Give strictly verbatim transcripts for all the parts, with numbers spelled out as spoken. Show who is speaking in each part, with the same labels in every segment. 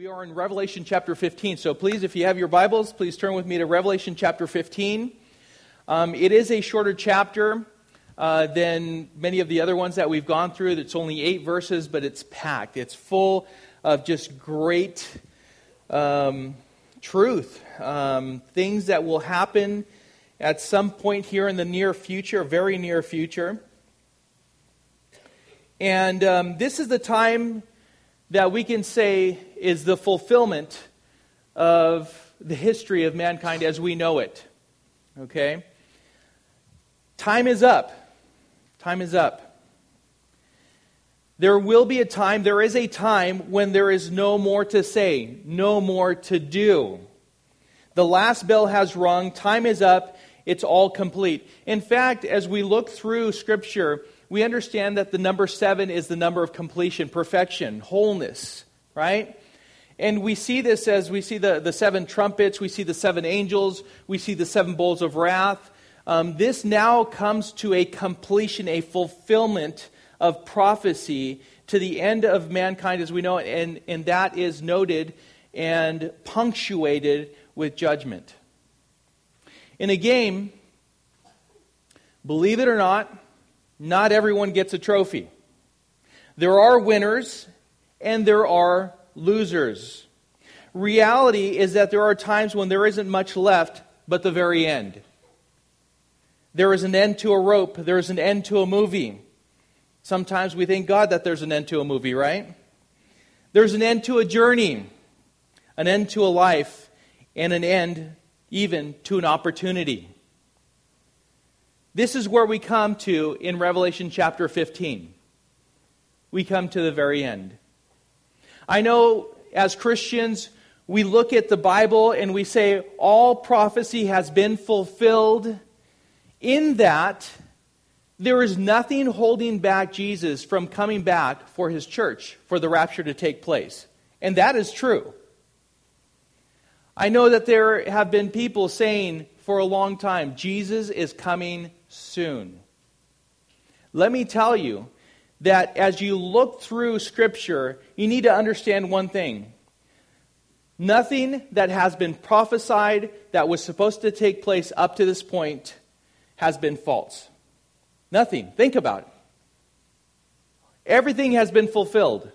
Speaker 1: We are in Revelation chapter fifteen, so please, if you have your Bibles, please turn with me to Revelation chapter fifteen. Um, it is a shorter chapter uh, than many of the other ones that we've gone through. It's only eight verses, but it's packed. It's full of just great um, truth, um, things that will happen at some point here in the near future, very near future. And um, this is the time that we can say is the fulfillment of the history of mankind as we know it. Okay? Time is up. Time is up. There will be a time, there is a time when there is no more to say, no more to do. The last bell has rung, time is up, it's all complete. In fact, as we look through Scripture, we understand that the number seven is the number of completion, perfection, wholeness, right? And we see this as we see the, the seven trumpets, we see the seven angels, we see the seven bowls of wrath. Um, this now comes to a completion, a fulfillment of prophecy to the end of mankind as we know it, and, and that is noted and punctuated with judgment. In a game, believe it or not, not everyone gets a trophy. There are winners and there are losers. Reality is that there are times when there isn't much left but the very end. There is an end to a rope. There is an end to a movie. Sometimes we thank God that there's an end to a movie, right? There's an end to a journey, an end to a life, and an end even to an opportunity. This is where we come to in Revelation chapter fifteen. We come to the very end. I know as Christians, we look at the Bible and we say all prophecy has been fulfilled, in that there is nothing holding back Jesus from coming back for His church, for the rapture to take place. And that is true. I know that there have been people saying for a long time, Jesus is coming soon. Let me tell you that as you look through Scripture, you need to understand one thing. Nothing that has been prophesied that was supposed to take place up to this point has been false. Nothing. Think about it. Everything has been fulfilled.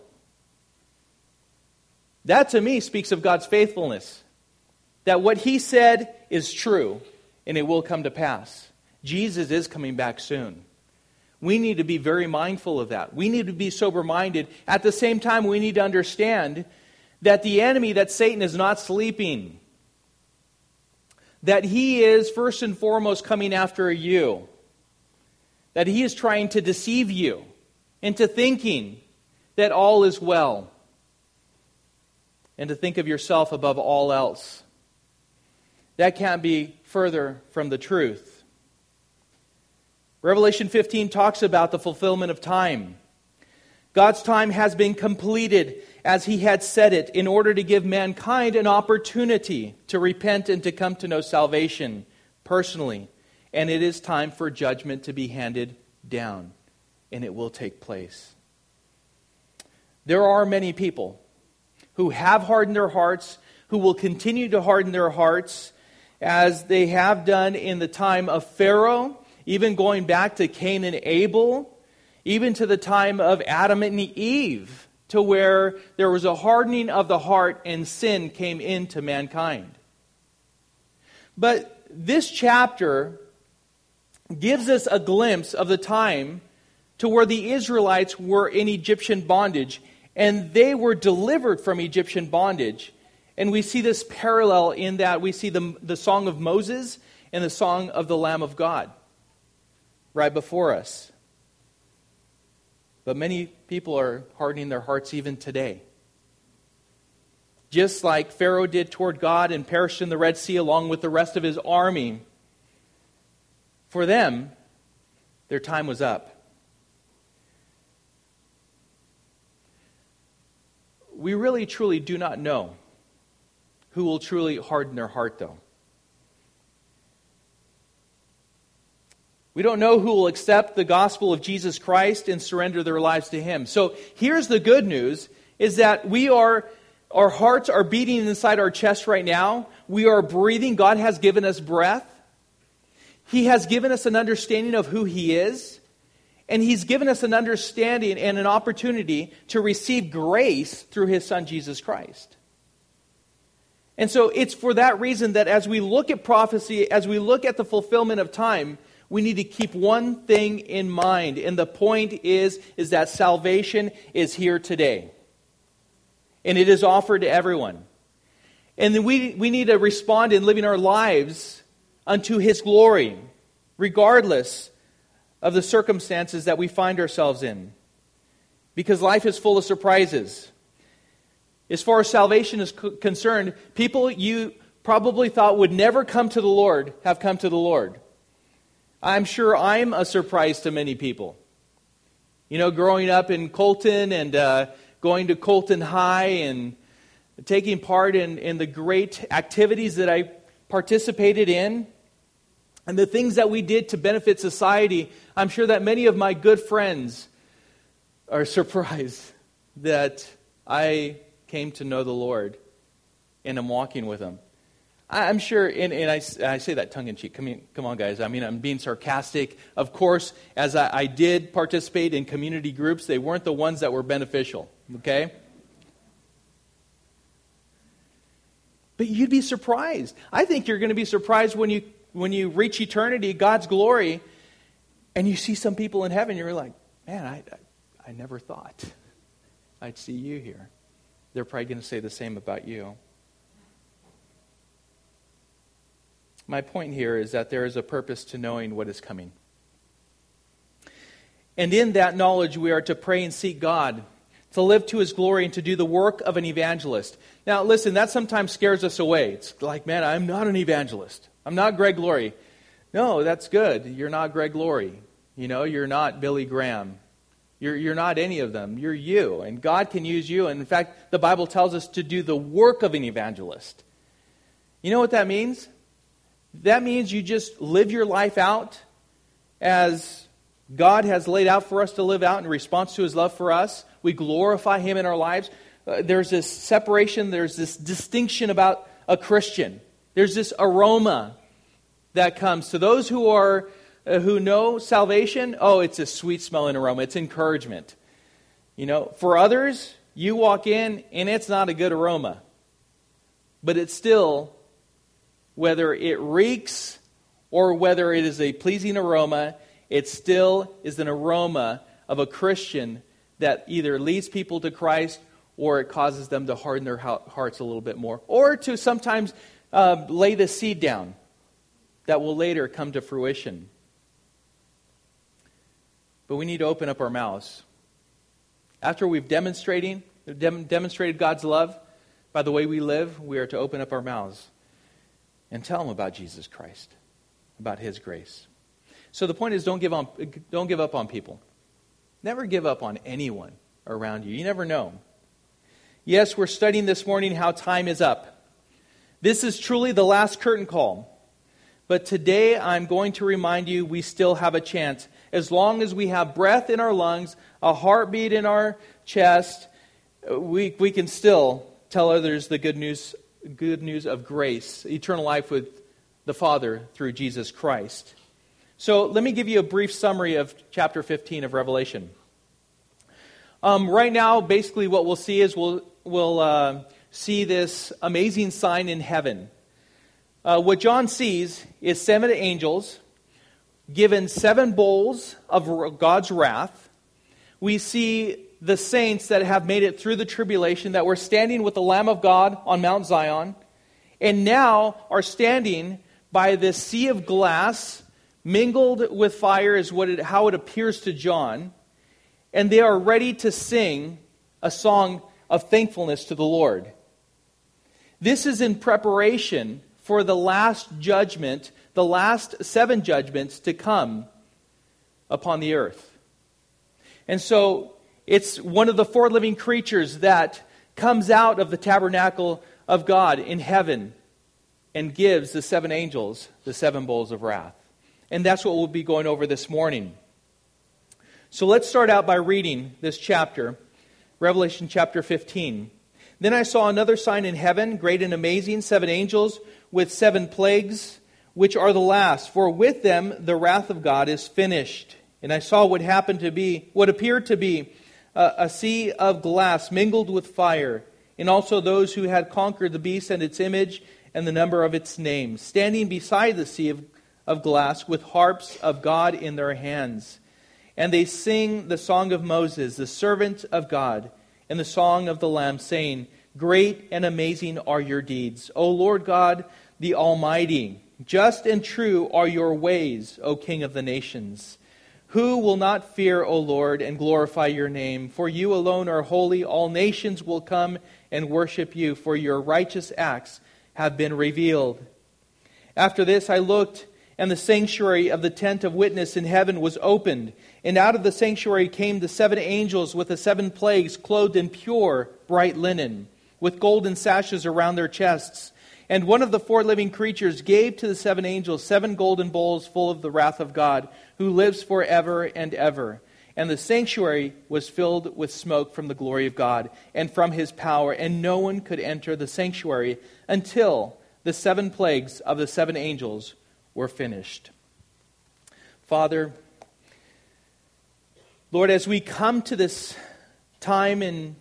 Speaker 1: That to me speaks of God's faithfulness. That what He said is true and it will come to pass. Jesus is coming back soon. We need to be very mindful of that. We need to be sober-minded. At the same time, we need to understand that the enemy, that Satan, is not sleeping. That he is first and foremost coming after you. That he is trying to deceive you into thinking that all is well. And to think of yourself above all else. That can't be further from the truth. Revelation fifteen talks about the fulfillment of time. God's time has been completed as He had said it in order to give mankind an opportunity to repent and to come to know salvation personally. And it is time for judgment to be handed down. And it will take place. There are many people who have hardened their hearts, who will continue to harden their hearts as they have done in the time of Pharaoh, even going back to Cain and Abel, even to the time of Adam and Eve, to where there was a hardening of the heart and sin came into mankind. But this chapter gives us a glimpse of the time to where the Israelites were in Egyptian bondage, and they were delivered from Egyptian bondage. And we see this parallel in that we see the, the song of Moses and the song of the Lamb of God right before us. But many people are hardening their hearts even today. Just like Pharaoh did toward God and perished in the Red Sea along with the rest of his army. For them, their time was up. We really truly do not know who will truly harden their heart, though. We don't know who will accept the gospel of Jesus Christ and surrender their lives to Him. So here's the good news, is that we are Our hearts are beating inside our chest right now. We are breathing. God has given us breath. He has given us an understanding of who He is. And He's given us an understanding and an opportunity to receive grace through His Son, Jesus Christ. And so it's for that reason that as we look at prophecy, as we look at the fulfillment of time, we need to keep one thing in mind. And the point is, is that salvation is here today. And it is offered to everyone. And then we, we need to respond in living our lives unto His glory, regardless of the circumstances that we find ourselves in. Because life is full of surprises. As far as salvation is c- concerned, people you probably thought would never come to the Lord have come to the Lord. I'm sure I'm a surprise to many people. You know, growing up in Colton and uh, going to Colton High and taking part in, in the great activities that I participated in and the things that we did to benefit society, I'm sure that many of my good friends are surprised that I came to know the Lord and am walking with Him. I'm sure, and, and I, I say that tongue-in-cheek. Come, in, come on, guys. I mean, I'm being sarcastic. Of course, as I, I did participate in community groups, they weren't the ones that were beneficial. Okay? But you'd be surprised. I think you're going to be surprised when you when you reach eternity, God's glory, and you see some people in heaven. You're like, man, I, I, I never thought I'd see you here. They're probably going to say the same about you. My point here is that there is a purpose to knowing what is coming. And in that knowledge, we are to pray and seek God, to live to His glory, and to do the work of an evangelist. Now, listen, that sometimes scares us away. It's like, man, I'm not an evangelist. I'm not Greg Laurie. No, that's good. You're not Greg Laurie. You know, you're not Billy Graham. You're, you're not any of them. You're you. And God can use you. And in fact, the Bible tells us to do the work of an evangelist. You know what that means? That means you just live your life out as God has laid out for us to live out in response to His love for us. We glorify Him in our lives. Uh, there's this separation, there's this distinction about a Christian. There's this aroma that comes to those who are uh, who know salvation. Oh, it's a sweet smelling aroma. It's encouragement. You know, for others, you walk in and it's not a good aroma. But it's still, whether it reeks or whether it is a pleasing aroma, it still is an aroma of a Christian that either leads people to Christ or it causes them to harden their hearts a little bit more. Or to sometimes uh, lay the seed down that will later come to fruition. But we need to open up our mouths. After we've demonstrating, dem- demonstrated God's love by the way we live, we are to open up our mouths and tell them about Jesus Christ, about His grace. So the point is, don't give on, don't give up on people. Never give up on anyone around you. You never know. Yes, we're studying this morning how time is up. This is truly the last curtain call. But today I'm going to remind you we still have a chance. As long as we have breath in our lungs, a heartbeat in our chest, we, we can still tell others the good news, good news of grace, eternal life with the Father through Jesus Christ. So let me give you a brief summary of chapter fifteen of Revelation. Um, right now, basically what we'll see is we'll, we'll uh, see this amazing sign in heaven. Uh, what John sees is seven angels given seven bowls of God's wrath. We see the saints that have made it through the tribulation, that were standing with the Lamb of God on Mount Zion, and now are standing by this sea of glass, mingled with fire is what it, how it appears to John, and they are ready to sing a song of thankfulness to the Lord. This is in preparation for the last judgment, the last seven judgments to come upon the earth. And so it's one of the four living creatures that comes out of the tabernacle of God in heaven and gives the seven angels the seven bowls of wrath. And that's what we'll be going over this morning. So let's start out by reading this chapter, Revelation chapter fifteen. Then I saw another sign in heaven, great and amazing, seven angels with seven plagues, which are the last. For with them the wrath of God is finished. And I saw what happened to be, what appeared to be a, a sea of glass mingled with fire, and also those who had conquered the beast and its image and the number of its name, standing beside the sea of, of glass with harps of God in their hands. And they sing the song of Moses, the servant of God, and the song of the Lamb, saying, Great and amazing are your deeds, O Lord God, the Almighty. Just and true are your ways, O King of the nations. Who will not fear, O Lord, and glorify your name? For you alone are holy. All nations will come and worship you, for your righteous acts have been revealed. After this I looked, and the sanctuary of the tent of witness in heaven was opened. And out of the sanctuary came the seven angels with the seven plagues, clothed in pure, bright linen, with golden sashes around their chests. And one of the four living creatures gave to the seven angels seven golden bowls full of the wrath of God, who lives forever and ever. And the sanctuary was filled with smoke from the glory of God and from His power, and no one could enter the sanctuary until the seven plagues of the seven angels were finished. Father, Lord, as we come to this time in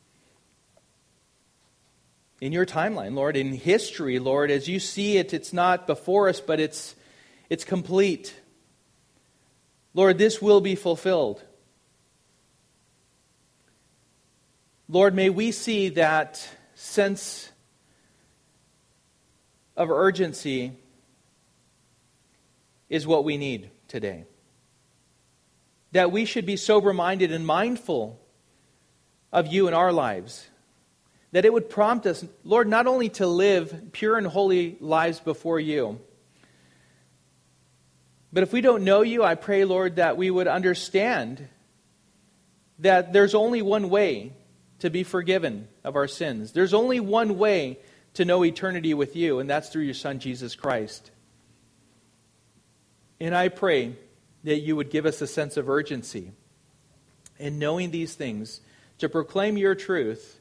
Speaker 1: In your timeline, Lord, in history, Lord, as you see it, it's not before us, but it's it's complete. Lord, this will be fulfilled. Lord, may we see that sense of urgency is what we need today. That we should be sober-minded and mindful of you in our lives. That it would prompt us, Lord, not only to live pure and holy lives before you, but if we don't know you, I pray, Lord, that we would understand that there's only one way to be forgiven of our sins. There's only one way to know eternity with you, and that's through your Son, Jesus Christ. And I pray that you would give us a sense of urgency in knowing these things, to proclaim your truth,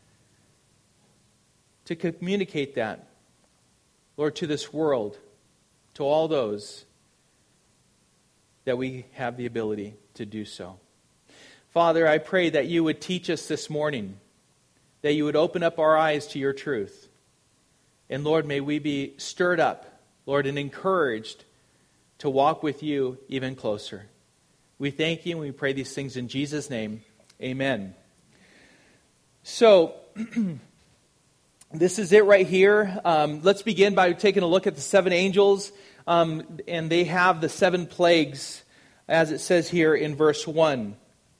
Speaker 1: to communicate that, Lord, to this world, to all those that we have the ability to do so. Father, I pray that you would teach us this morning, that you would open up our eyes to your truth. And Lord, may we be stirred up, Lord, and encouraged to walk with you even closer. We thank you and we pray these things in Jesus' name. Amen. So, this is it right here. Um, let's begin by taking a look at the seven angels. Um, and they have the seven plagues, as it says here in verse one.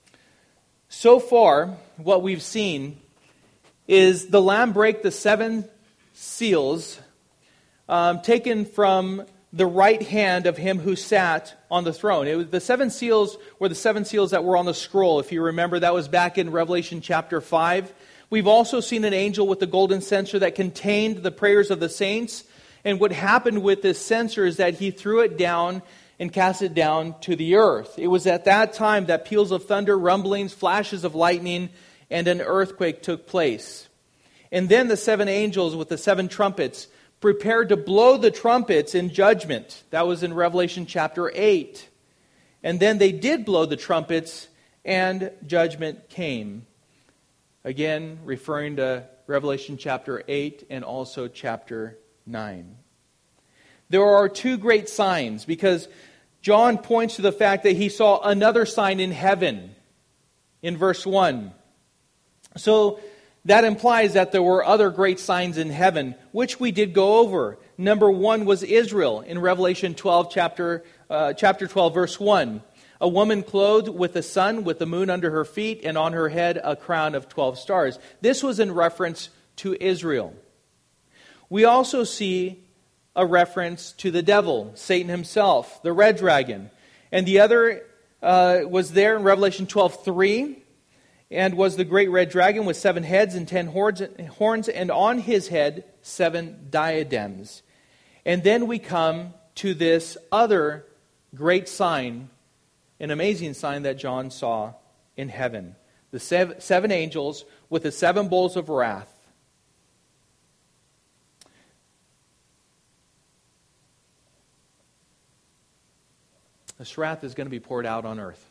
Speaker 1: So far, what we've seen is the Lamb break the seven seals um, taken from the right hand of him who sat on the throne. It was, the seven seals were the seven seals that were on the scroll. If you remember, that was back in Revelation chapter five. We've also seen an angel with the golden censer that contained the prayers of the saints. And what happened with this censer is that he threw it down and cast it down to the earth. It was at that time that peals of thunder, rumblings, flashes of lightning, and an earthquake took place. And then the seven angels with the seven trumpets prepared to blow the trumpets in judgment. That was in Revelation chapter eight. And then they did blow the trumpets, and judgment came. Again, referring to Revelation chapter eight and also chapter nine. There are two great signs, because John points to the fact that he saw another sign in heaven in verse one. So that implies that there were other great signs in heaven, which we did go over. Number one was Israel in Revelation twelve, chapter, uh, chapter twelve, verse one. A woman clothed with the sun, with the moon under her feet, and on her head a crown of twelve stars. This was in reference to Israel. We also see a reference to the devil, Satan himself, the red dragon. And the other uh, was there in Revelation twelve three, and was the great red dragon with seven heads and ten horns, and on his head seven diadems. And then we come to this other great sign, an amazing sign that John saw in heaven. The seven, seven angels with the seven bowls of wrath. This wrath is going to be poured out on earth.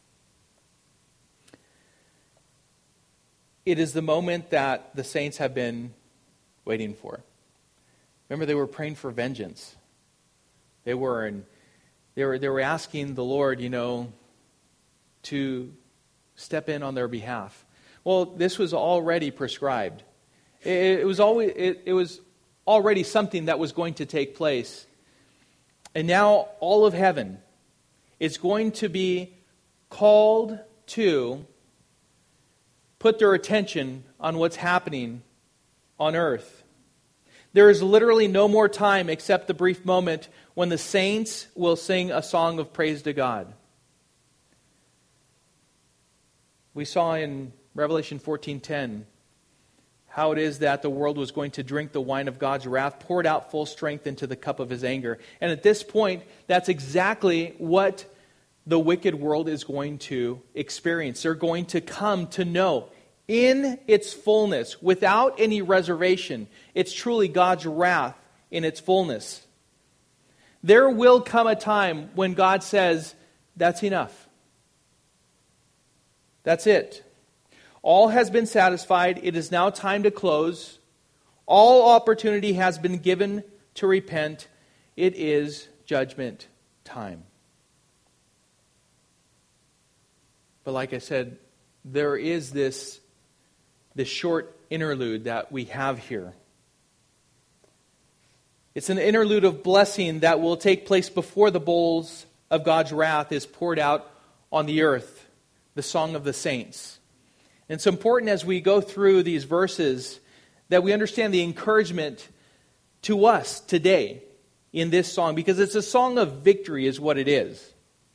Speaker 1: It is the moment that the saints have been waiting for. Remember, they were praying for vengeance. They were, and they were, they were asking the Lord, you know, to step in on their behalf. Well, this was already prescribed. It, it was always, it, it was already something that was going to take place. And now all of heaven is going to be called to put their attention on what's happening on earth. There is literally no more time except the brief moment when the saints will sing a song of praise to God. We saw in Revelation fourteen ten how it is that the world was going to drink the wine of God's wrath, poured out full strength into the cup of His anger. And at this point, that's exactly what the wicked world is going to experience. They're going to come to know in its fullness, without any reservation, it's truly God's wrath in its fullness. There will come a time when God says, that's enough. That's it. All has been satisfied. It is now time to close. All opportunity has been given to repent. It is judgment time. But like I said, there is this, this short interlude that we have here. It's an interlude of blessing that will take place before the bowls of God's wrath is poured out on the earth. The song of the saints. And it's important as we go through these verses that we understand the encouragement to us today in this song, because it's a song of victory is what it is.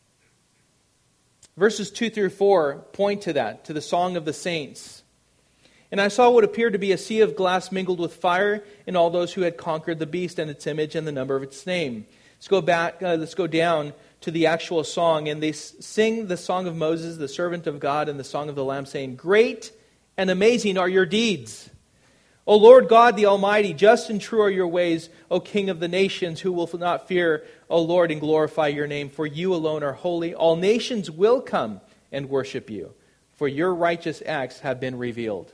Speaker 1: Verses two through four point to that, to the song of the saints. And I saw what appeared to be a sea of glass mingled with fire, and all those who had conquered the beast and its image and the number of its name. Let's go back, uh, let's go down to the actual song. And they sing the song of Moses, the servant of God, and the song of the Lamb, saying, great and amazing are your deeds, O Lord God the Almighty. Just and true are your ways, O King of the nations, who will not fear, O Lord, and glorify your name. For you alone are holy. All nations will come and worship you, for your righteous acts have been revealed.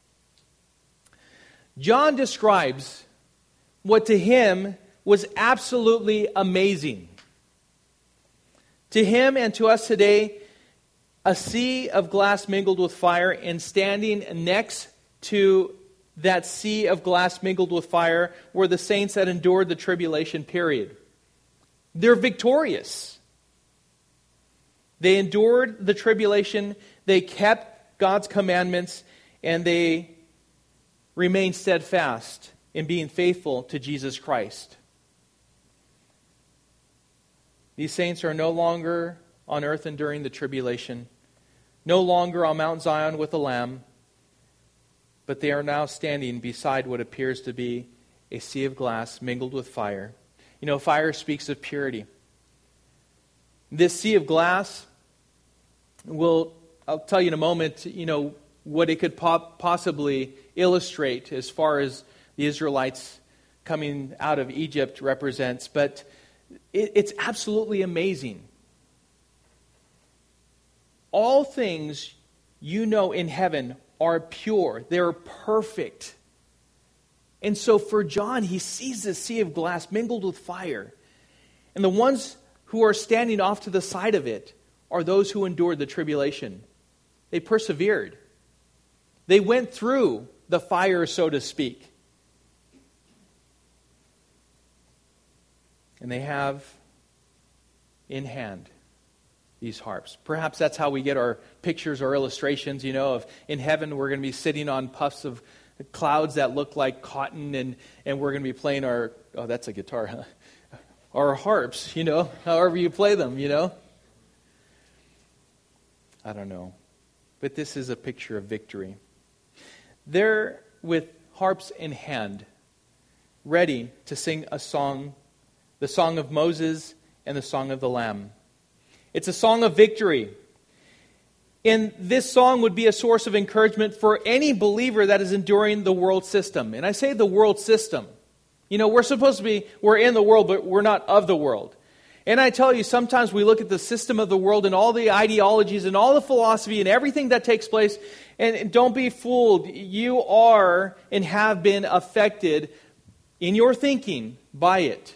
Speaker 1: John describes what to him was absolutely amazing. To him and to us today, a sea of glass mingled with fire, and standing next to that sea of glass mingled with fire were the saints that endured the tribulation period. They're victorious. They endured the tribulation, they kept God's commandments, and they remained steadfast in being faithful to Jesus Christ. These saints are no longer on earth enduring the tribulation, no longer on Mount Zion with the Lamb, but they are now standing beside what appears to be a sea of glass mingled with fire. You know, fire speaks of purity. This sea of glass will, I'll tell you in a moment, you know, what it could pop, possibly illustrate as far as the Israelites coming out of Egypt represents, but it, it's absolutely amazing. All things you know in heaven are pure. They're perfect. And so for John, he sees this sea of glass mingled with fire. And the ones who are standing off to the side of it are those who endured the tribulation. They persevered. They went through the fire, so to speak. And they have in hand these harps. Perhaps that's how we get our pictures or illustrations, you know, of in heaven we're going to be sitting on puffs of clouds that look like cotton, and, and we're going to be playing our, oh, that's a guitar, huh? Our harps, you know, however you play them, you know. I don't know. But this is a picture of victory. They're with harps in hand, ready to sing a song, the song of Moses and the song of the Lamb. It's a song of victory. And this song would be a source of encouragement for any believer that is enduring the world system. And I say the world system. You know, we're supposed to be, we're in the world, but we're not of the world. And I tell you, sometimes we look at the system of the world and all the ideologies and all the philosophy and everything that takes place, and don't be fooled. You are and have been affected in your thinking by it.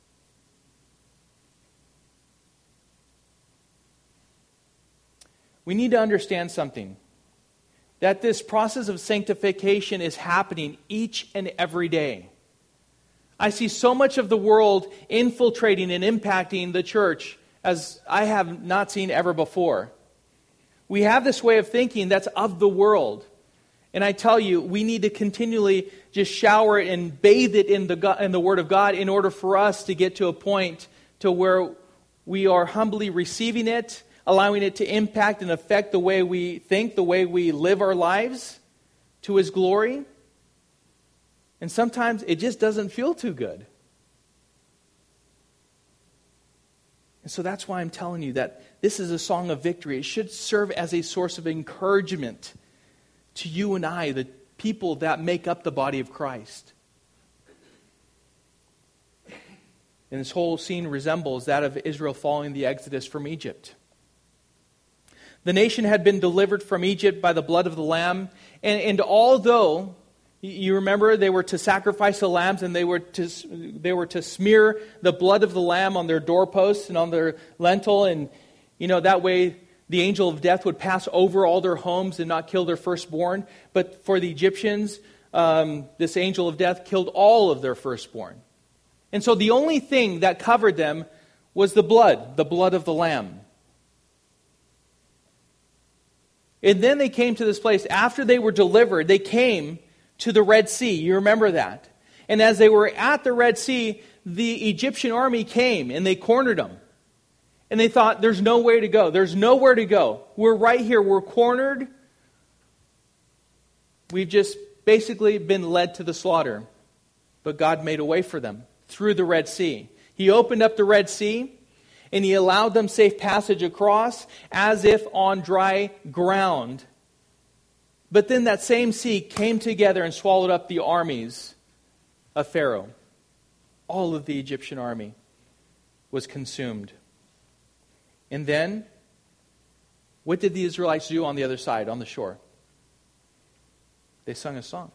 Speaker 1: We need to understand something. That this process of sanctification is happening each and every day. I see so much of the world infiltrating and impacting the church as I have not seen ever before. We have this way of thinking that's of the world. And I tell you, we need to continually just shower it and bathe it in the, God, in the Word of God in order for us to get to a point to where we are humbly receiving it, allowing it to impact and affect the way we think, the way we live our lives to His glory. And sometimes it just doesn't feel too good. And so that's why I'm telling you that this is a song of victory. It should serve as a source of encouragement to you and I, the people that make up the body of Christ. And this whole scene resembles that of Israel following the exodus from Egypt. The nation had been delivered from Egypt by the blood of the Lamb. And, and although, you remember, they were to sacrifice the lambs and they were to they were to smear the blood of the lamb on their doorposts and on their lintel. And, you know, that way the angel of death would pass over all their homes and not kill their firstborn. But for the Egyptians, um, this angel of death killed all of their firstborn. And so the only thing that covered them was the blood, the blood of the lamb. And then they came to this place. After they were delivered, they came to the Red Sea. You remember that. And as they were at the Red Sea, the Egyptian army came and they cornered them. And they thought, there's no way to go. There's nowhere to go. We're right here. We're cornered. We've just basically been led to the slaughter. But God made a way for them through the Red Sea. He opened up the Red Sea and He allowed them safe passage across as if on dry ground. But then that same sea came together and swallowed up the armies of Pharaoh. All of the Egyptian army was consumed. And then, what did the Israelites do on the other side, on the shore? They sung a song.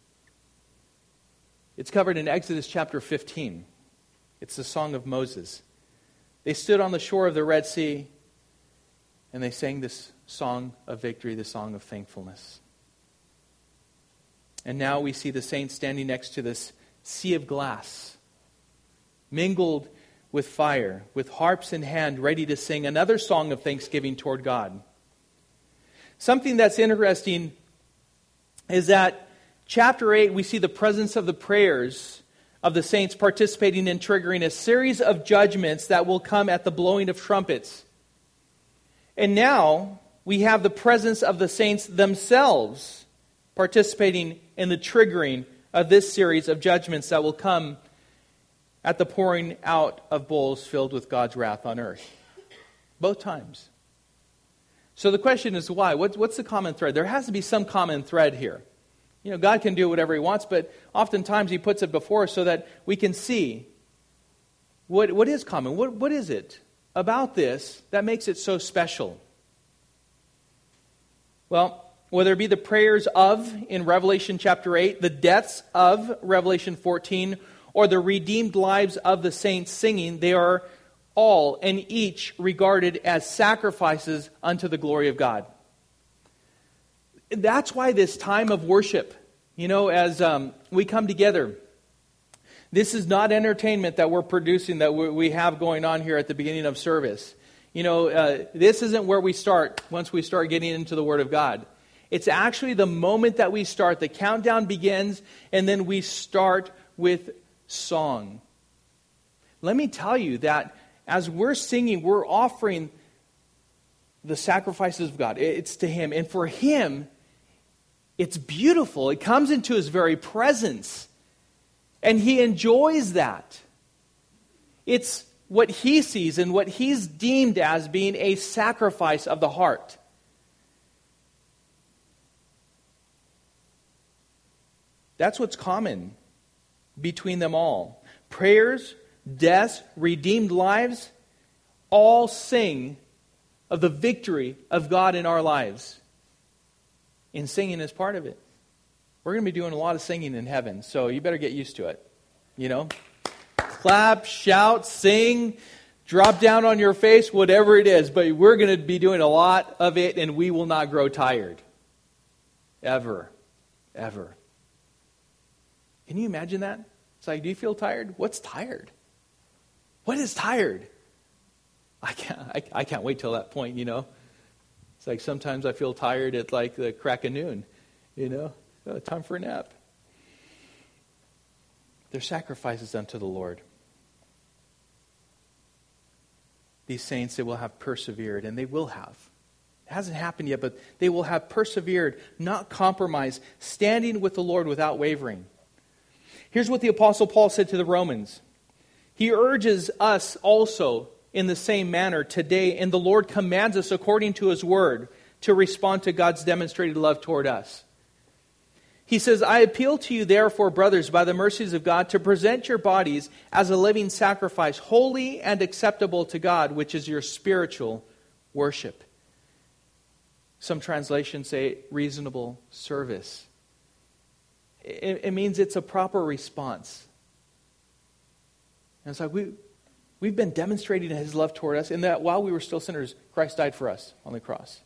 Speaker 1: It's covered in Exodus chapter fifteen. It's the song of Moses. They stood on the shore of the Red Sea and they sang this song of victory, the song of thankfulness. And now we see the saints standing next to this sea of glass, mingled with fire, with harps in hand, ready to sing another song of thanksgiving toward God. Something that's interesting is that chapter eight, we see the presence of the prayers of the saints participating in triggering a series of judgments that will come at the blowing of trumpets. And now we have the presence of the saints themselves participating in the triggering of this series of judgments that will come at the pouring out of bowls filled with God's wrath on earth. Both times. So the question is why? What, what's the common thread? There has to be some common thread here. You know, God can do whatever He wants, but oftentimes He puts it before us so that we can see what, what is common. What, what is it about this that makes it so special? Well, whether it be the prayers of in Revelation chapter eight, the deaths of Revelation fourteen, or the redeemed lives of the saints singing, they are all and each regarded as sacrifices unto the glory of God. That's why this time of worship, you know, as um, we come together, this is not entertainment that we're producing, that we have going on here at the beginning of service. You know, uh, this isn't where we start once we start getting into the Word of God. It's actually the moment that we start. The countdown begins, and then we start with song. Let me tell you that as we're singing, we're offering the sacrifices of God. It's to Him. And for Him, it's beautiful. It comes into His very presence. And He enjoys that. It's what He sees and what He's deemed as being a sacrifice of the heart. That's what's common between them all. Prayers, deaths, redeemed lives, all sing of the victory of God in our lives. And singing is part of it. We're going to be doing a lot of singing in heaven, so you better get used to it. You know? Clap, shout, sing, drop down on your face, whatever it is. But we're going to be doing a lot of it, and we will not grow tired. Ever. Ever. Can you imagine that? It's like, do you feel tired? What's tired? What is tired? I can't, I, I can't wait till that point, you know. It's like sometimes I feel tired at like the crack of noon, you know. Oh, time for a nap. They're sacrifices unto the Lord. These saints, they will have persevered, and they will have. It hasn't happened yet, but they will have persevered, not compromised, standing with the Lord without wavering. Here's what the Apostle Paul said to the Romans. He urges us also in the same manner today, and the Lord commands us according to His word to respond to God's demonstrated love toward us. He says, I appeal to you therefore, brothers, by the mercies of God, to present your bodies as a living sacrifice, holy and acceptable to God, which is your spiritual worship. Some translations say reasonable service. It, it means it's a proper response. And it's like we, we've been demonstrating His love toward us in that while we were still sinners, Christ died for us on the cross.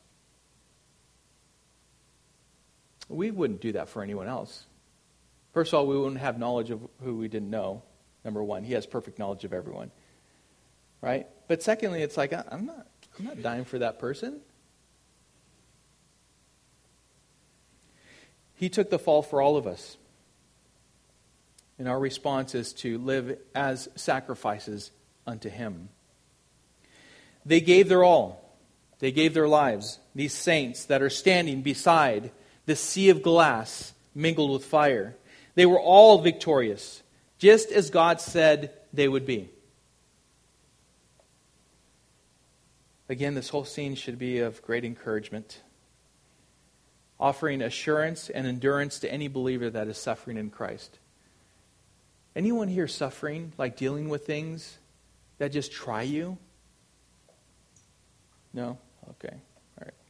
Speaker 1: We wouldn't do that for anyone else. First of all, we wouldn't have knowledge of who we didn't know. Number one, He has perfect knowledge of everyone. Right? But secondly, it's like, I'm not, I'm not dying for that person. He took the fall for all of us. And our response is to live as sacrifices unto Him. They gave their all. They gave their lives. These saints that are standing beside the sea of glass mingled with fire. They were all victorious, just as God said they would be. Again, this whole scene should be of great encouragement, offering assurance and endurance to any believer that is suffering in Christ. Anyone here suffering, like dealing with things that just try you? No? Okay. All right.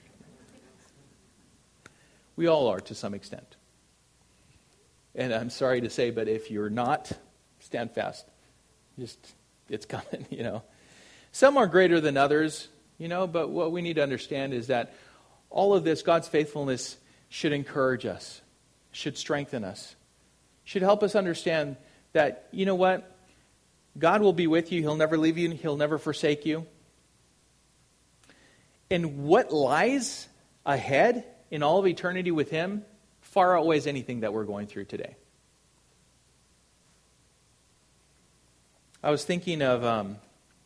Speaker 1: We all are to some extent. And I'm sorry to say, but if you're not, stand fast. Just, it's coming, you know. Some are greater than others, you know, but what we need to understand is that all of this, God's faithfulness, should encourage us, should strengthen us, should help us understand that, you know what, God will be with you. He'll never leave you. He'll never forsake you. And what lies ahead in all of eternity with Him far outweighs anything that we're going through today. I was thinking of, um,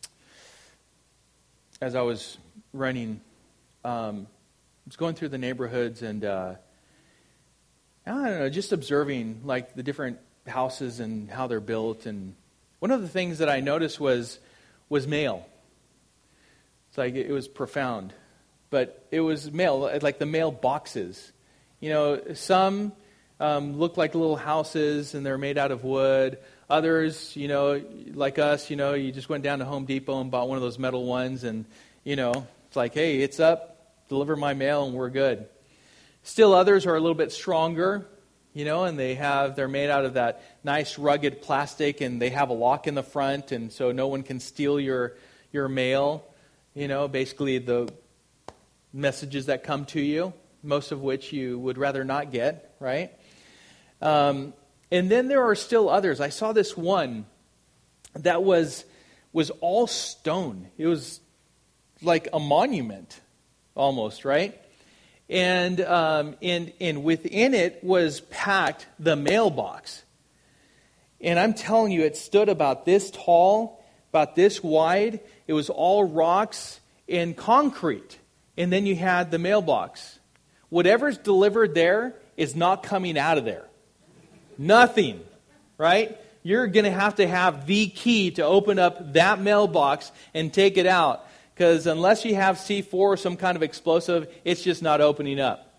Speaker 1: as I was running, um, I was going through the neighborhoods and, uh, I don't know, just observing like the different houses and how they're built. And one of the things that I noticed was was mail. It's like it was profound, but it was mail, like the mail boxes. You know, some um, look like little houses and they're made out of wood. Others, you know, like us, you know, you just went down to Home Depot and bought one of those metal ones, and you know, it's like, hey, it's up, deliver my mail, and we're good. Still, others are a little bit stronger, you know, and they have they're made out of that nice rugged plastic, and they have a lock in the front, and so no one can steal your your mail. You know, basically the messages that come to you, most of which you would rather not get, right? Um, and then there are still others. I saw this one that was was all stone. It was like a monument, almost, right? And um, and and within it was packed the mailbox. And I'm telling you, it stood about this tall, about this wide. It was all rocks and concrete. And then you had the mailbox. Whatever's delivered there is not coming out of there. Nothing, right? You're going to have to have the key to open up that mailbox and take it out. Because unless you have C four or some kind of explosive, it's just not opening up.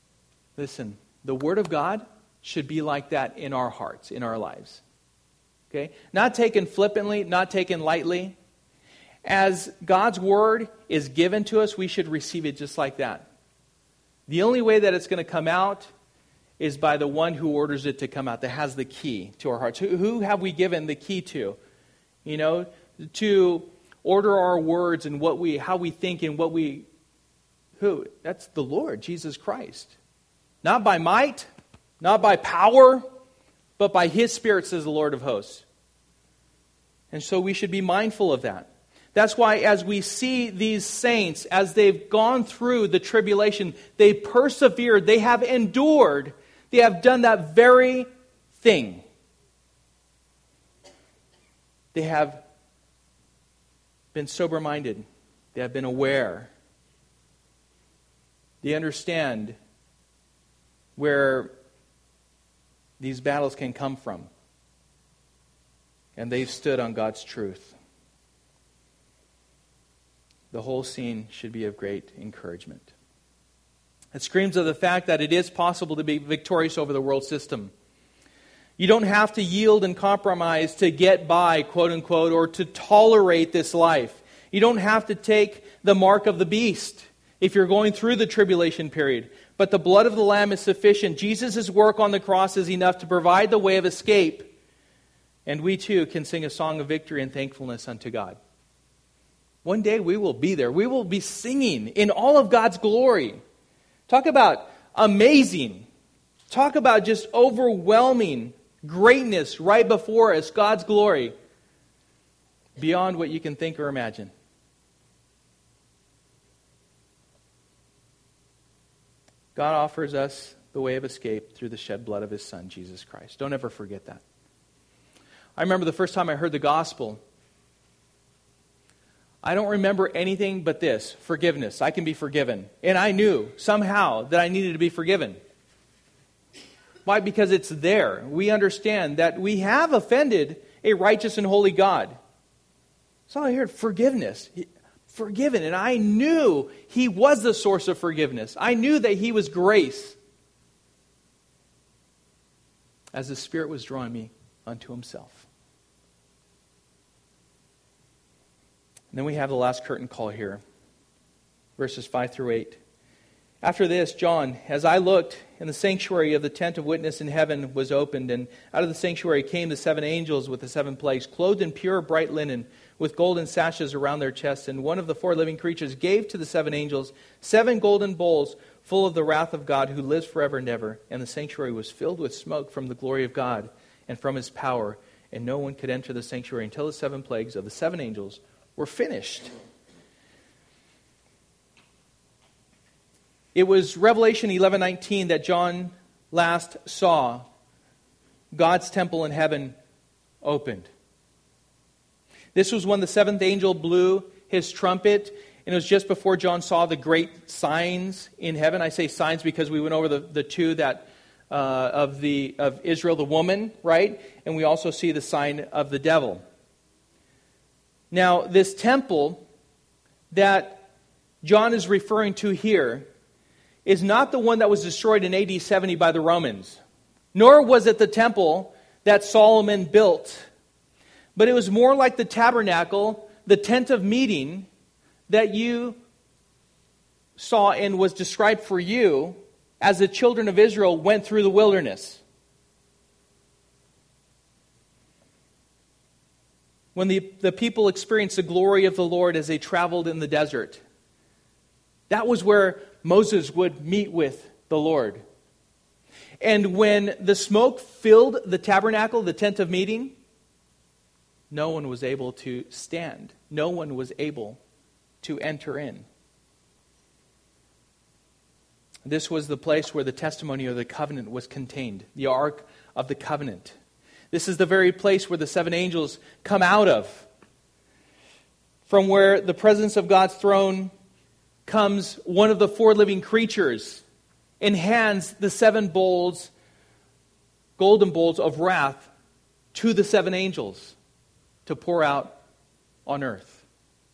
Speaker 1: Listen, the Word of God should be like that in our hearts, in our lives. Okay? Not taken flippantly, not taken lightly. As God's word is given to us, we should receive it just like that. The only way that it's going to come out is by the one who orders it to come out, that has the key to our hearts. Who, who have we given the key to? You know, to order our words and what we, how we think and what we, who? That's the Lord, Jesus Christ. Not by might, not by power, but by His Spirit, says the Lord of hosts. And so we should be mindful of that. That's why as we see these saints, as they've gone through the tribulation, they persevered, they have endured, they have done that very thing. They have been sober-minded. They have been aware. They understand where these battles can come from. And they've stood on God's truth. The whole scene should be of great encouragement. It screams of the fact that it is possible to be victorious over the world system. You don't have to yield and compromise to get by, quote unquote, or to tolerate this life. You don't have to take the mark of the beast if you're going through the tribulation period. But the blood of the Lamb is sufficient. Jesus' work on the cross is enough to provide the way of escape. And we too can sing a song of victory and thankfulness unto God. One day we will be there. We will be singing in all of God's glory. Talk about amazing. Talk about just overwhelming greatness right before us, God's glory, beyond what you can think or imagine. God offers us the way of escape through the shed blood of His Son, Jesus Christ. Don't ever forget that. I remember the first time I heard the gospel, I don't remember anything but this, forgiveness. I can be forgiven. And I knew somehow that I needed to be forgiven. Why? Because it's there. We understand that we have offended a righteous and holy God. So I heard forgiveness. Forgiven. And I knew He was the source of forgiveness. I knew that He was grace. As the Spirit was drawing me unto Himself. And then we have the last curtain call here. Verses five through eight. After this, John, as I looked, and the sanctuary of the tent of witness in heaven was opened, and out of the sanctuary came the seven angels with the seven plagues, clothed in pure bright linen, with golden sashes around their chests. And one of the four living creatures gave to the seven angels seven golden bowls full of the wrath of God, who lives forever and ever. And the sanctuary was filled with smoke from the glory of God and from His power. And no one could enter the sanctuary until the seven plagues of the seven angels were finished. It was Revelation eleven nineteen that John last saw God's temple in heaven opened. This was when the seventh angel blew his trumpet, and it was just before John saw the great signs in heaven. I say signs because we went over the, the two that uh, of the of Israel, the woman, right? And we also see the sign of the devil. Now, this temple that John is referring to here is not the one that was destroyed in A D seventy by the Romans, nor was it the temple that Solomon built, but it was more like the tabernacle, the tent of meeting that you saw and was described for you as the children of Israel went through the wilderness. When the, the people experienced the glory of the Lord as they traveled in the desert. That was where Moses would meet with the Lord. And when the smoke filled the tabernacle, the tent of meeting, no one was able to stand. No one was able to enter in. This was the place where the testimony of the covenant was contained, the Ark of the Covenant. This is the very place where the seven angels come out of. From where the presence of God's throne comes one of the four living creatures and hands the seven bowls, golden bowls of wrath to the seven angels to pour out on earth.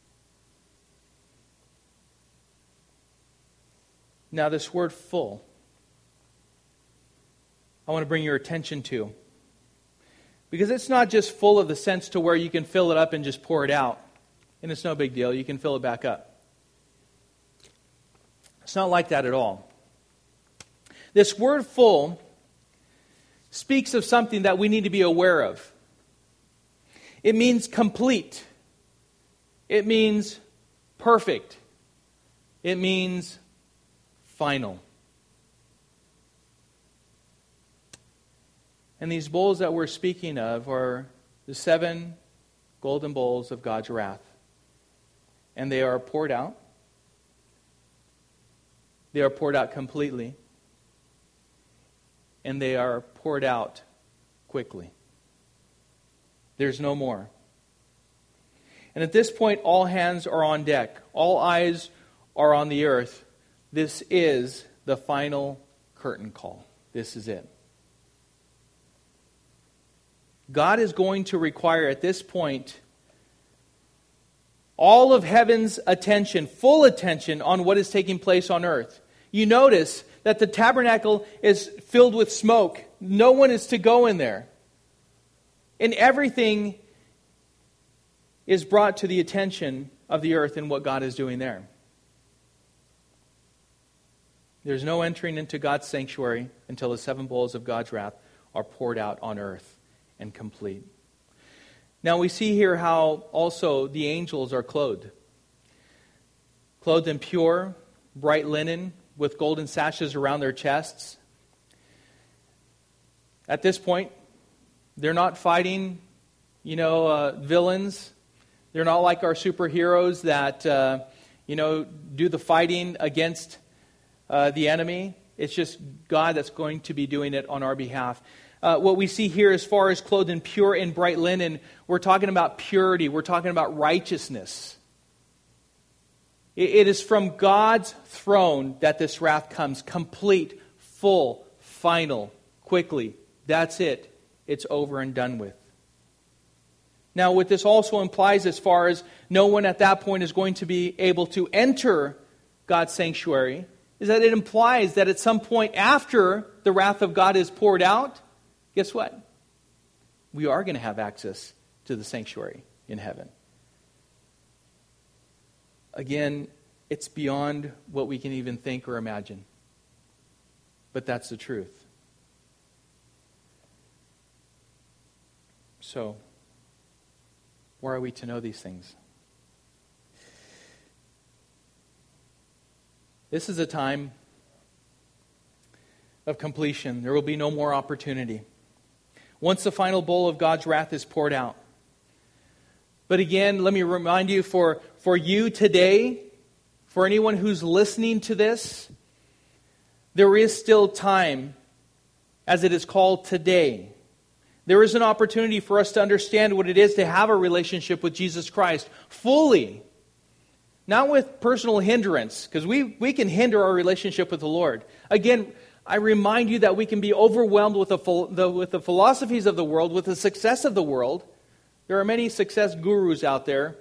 Speaker 1: Now this word full, I want to bring your attention to. Because it's not just full of the sense to where you can fill it up and just pour it out. And it's no big deal. You can fill it back up. It's not like that at all. This word full speaks of something that we need to be aware of. It means complete. It means perfect. It means final. And these bowls that we're speaking of are the seven golden bowls of God's wrath. And they are poured out. They are poured out completely. And they are poured out quickly. There's no more. And at this point, all hands are on deck. All eyes are on the earth. This is the final curtain call. This is it. God is going to require at this point all of heaven's attention, full attention on what is taking place on earth. You notice that the tabernacle is filled with smoke. No one is to go in there. And everything is brought to the attention of the earth and what God is doing there. There's no entering into God's sanctuary until the seven bowls of God's wrath are poured out on earth and complete. Now we see here how also the angels are clothed. Clothed in pure, bright linen with golden sashes around their chests. At this point, they're not fighting, you know, uh, villains. They're not like our superheroes that, uh, you know, do the fighting against uh, the enemy. It's just God that's going to be doing it on our behalf. Uh, what we see here as far as clothed in pure and bright linen, we're talking about purity. We're talking about righteousness. It, it is from God's throne that this wrath comes. Complete, full, final, quickly. That's it. It's over and done with. Now, what this also implies as far as no one at that point is going to be able to enter God's sanctuary, is that it implies that at some point after the wrath of God is poured out, guess what? We are going to have access to the sanctuary in heaven. Again, it's beyond what we can even think or imagine. But that's the truth. So, why are we to know these things? This is a time of completion. There will be no more opportunity. Once the final bowl of God's wrath is poured out. But again, let me remind you, for, for you today, for anyone who's listening to this, there is still time, as it is called today. There is an opportunity for us to understand what it is to have a relationship with Jesus Christ fully. Not with personal hindrance, because we, we can hinder our relationship with the Lord. Again, I remind you that we can be overwhelmed with the, the, with the philosophies of the world, with the success of the world. There are many success gurus out there.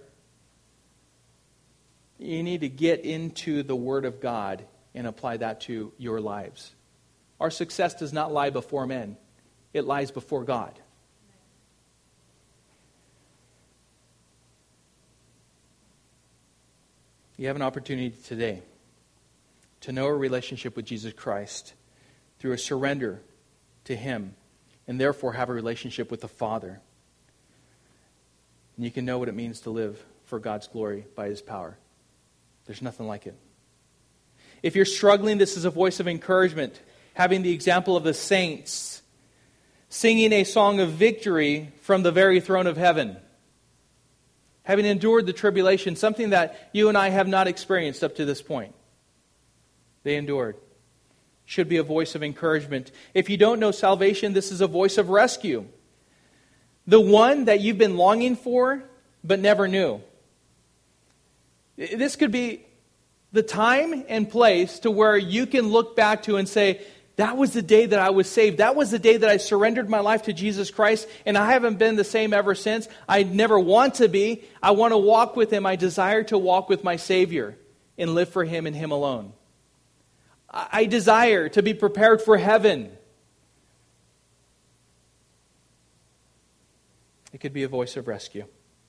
Speaker 1: You need to get into the Word of God and apply that to your lives. Our success does not lie before men. It lies before God. You have an opportunity today to know a relationship with Jesus Christ through a surrender to Him, and therefore have a relationship with the Father. And you can know what it means to live for God's glory by His power. There's nothing like it. If you're struggling, this is a voice of encouragement, having the example of the saints singing a song of victory from the very throne of heaven. Having endured the tribulation, something that you and I have not experienced up to this point. They endured. Should be a voice of encouragement. If you don't know salvation, this is a voice of rescue. The one that you've been longing for, but never knew. This could be the time and place to where you can look back to and say, that was the day that I was saved. That was the day that I surrendered my life to Jesus Christ, and I haven't been the same ever since. I never want to be. I want to walk with Him. I desire to walk with my Savior and live for Him and Him alone. I desire to be prepared for heaven. It could be a voice of rescue.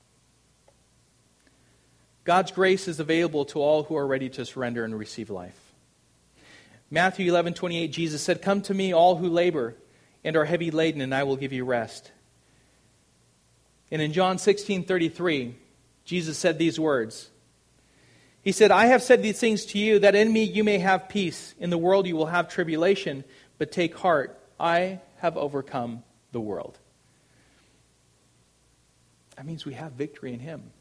Speaker 1: God's grace is available to all who are ready to surrender and receive life. Matthew eleven twenty-eight, Jesus said, "Come to me, all who labor and are heavy laden, and I will give you rest." And in John sixteen thirty-three, Jesus said these words. He said, "I have said these things to you, that in me you may have peace. In the world you will have tribulation, but take heart, I have overcome the world." That means we have victory in Him.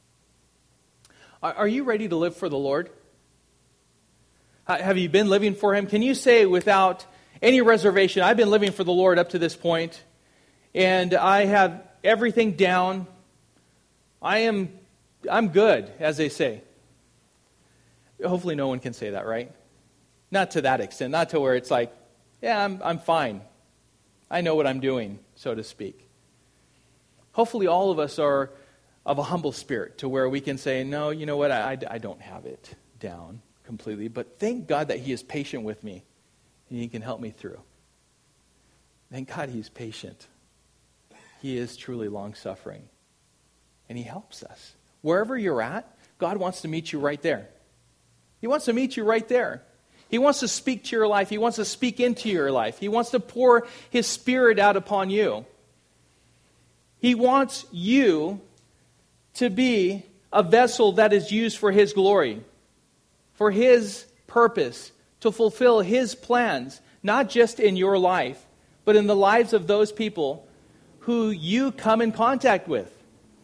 Speaker 1: Are you ready to live for the Lord? Have you been living for Him? Can you say without any reservation, I've been living for the Lord up to this point, and I have everything down. I am I'm good, as they say. Hopefully no one can say that, right? Not to that extent, not to where it's like, yeah, I'm I'm fine. I know what I'm doing, so to speak. Hopefully all of us are of a humble spirit to where we can say, no, you know what, I, I, I don't have it down completely, but thank God that He is patient with me and He can help me through. Thank God He's patient. He is truly long-suffering, and He helps us. Wherever you're at, God wants to meet you right there. He wants to meet you right there. He wants to speak to your life. He wants to speak into your life. He wants to pour His Spirit out upon you. He wants you to be a vessel that is used for His glory, for His purpose, to fulfill His plans, not just in your life, but in the lives of those people who you come in contact with.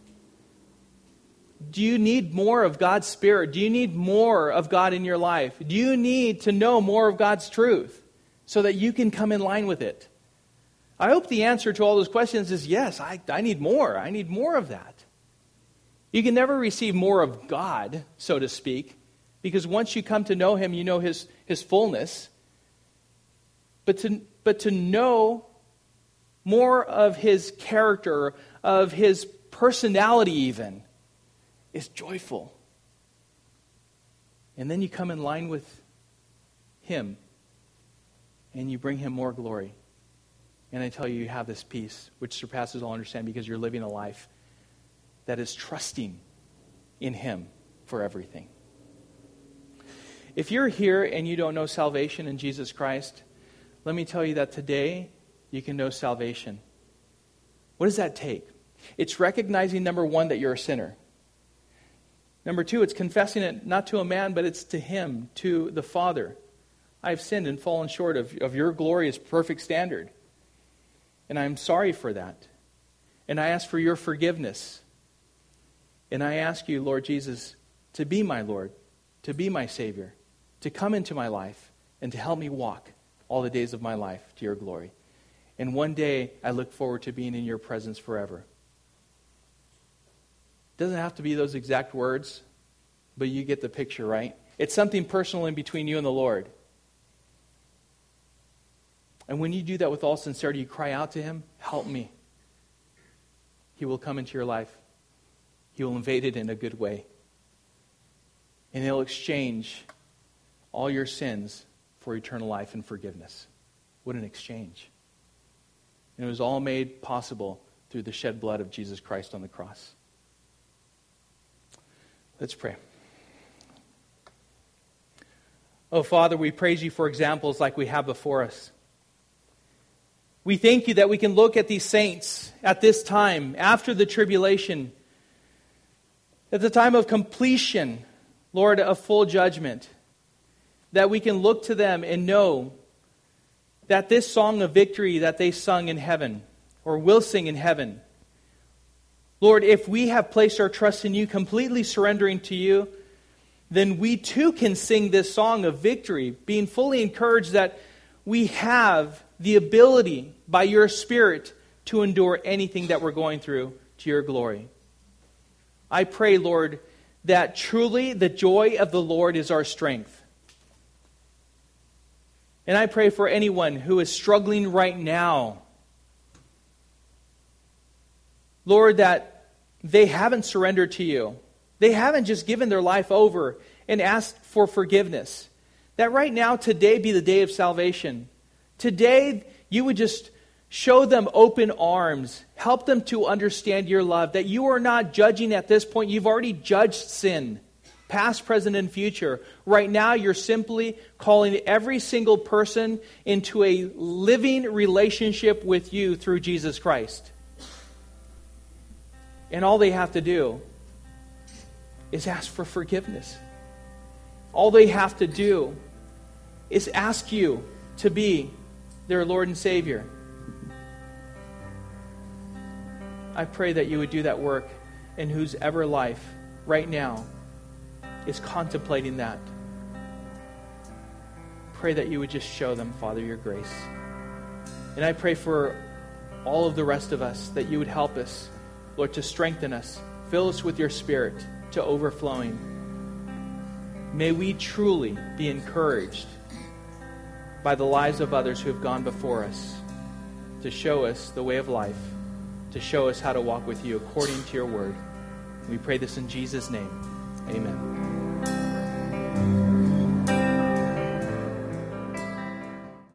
Speaker 1: Do you need more of God's Spirit? Do you need more of God in your life? Do you need to know more of God's truth so that you can come in line with it? I hope the answer to all those questions is yes, I, I need more. I need more of that. You can never receive more of God, so to speak, because once you come to know Him, you know His, His fullness. But to, but to know more of His character, of His personality even, is joyful. And then you come in line with Him, and you bring Him more glory. And I tell you, you have this peace, which surpasses all understanding, because you're living a life that is trusting in Him for everything. If you're here and you don't know salvation in Jesus Christ, let me tell you that today you can know salvation. What does that take? It's recognizing, number one, that you're a sinner. Number two, it's confessing it not to a man, but it's to Him, to the Father. I've sinned and fallen short of, of your glorious perfect standard. And I'm sorry for that. And I ask for your forgiveness. And I ask you, Lord Jesus, to be my Lord, to be my Savior, to come into my life, and to help me walk all the days of my life to your glory. And one day, I look forward to being in your presence forever. It doesn't have to be those exact words, but you get the picture, right? It's something personal in between you and the Lord. And when you do that with all sincerity, you cry out to Him, help me. He will come into your life. He will invade it in a good way. And He'll exchange all your sins for eternal life and forgiveness. What an exchange. And it was all made possible through the shed blood of Jesus Christ on the cross. Let's pray. Oh, Father, we praise you for examples like we have before us. We thank you that we can look at these saints at this time, after the tribulation, at the time of completion, Lord, of full judgment, that we can look to them and know that this song of victory that they sung in heaven, or will sing in heaven, Lord, if we have placed our trust in you, completely surrendering to you, then we too can sing this song of victory, being fully encouraged that we have the ability by your Spirit to endure anything that we're going through to your glory. I pray, Lord, that truly the joy of the Lord is our strength. And I pray for anyone who is struggling right now, Lord, that they haven't surrendered to you. They haven't just given their life over and asked for forgiveness. That right now, today be the day of salvation. Today, you would just Show them open arms. Help them to understand your love, that you are not judging at this point. You've already judged sin, past, present, and future. Right now, you're simply calling every single person into a living relationship with you through Jesus Christ. And all they have to do is ask for forgiveness. All they have to do is ask you to be their Lord and Savior. I pray that you would do that work in whosever life right now is contemplating that. Pray that you would just show them, Father, your grace. And I pray for all of the rest of us that you would help us, Lord, to strengthen us. Fill us with your Spirit to overflowing. May we truly be encouraged by the lives of others who have gone before us to show us the way of life, to show us how to walk with you according to your word. We pray this in Jesus' name. Amen.